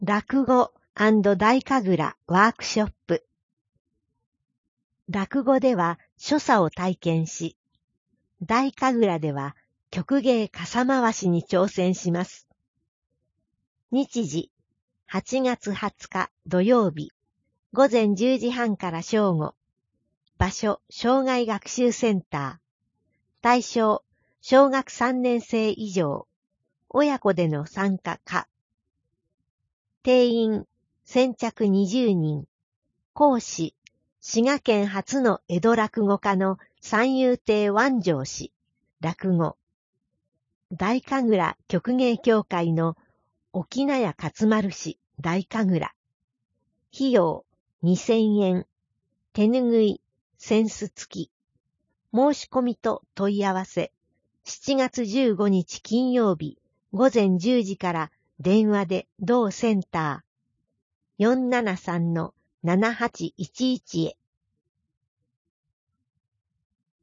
落語&大神楽ワークショップ。落語では所作を体験し、大神楽では曲芸傘回しに挑戦します。日時、8月20日土曜日、午前10時半から正午。場所、障害学習センター。対象、小学3年生以上。親子での参加可。定員、先着20人。講師、滋賀県初の江戸落語家の三遊亭万丈氏。落語。大神楽曲芸協会の沖名谷勝丸氏。大神楽。費用、2000円。手ぬぐい、扇子付き。申し込みと問い合わせ。7月15日金曜日、午前10時から電話で同センター。473-7811へ。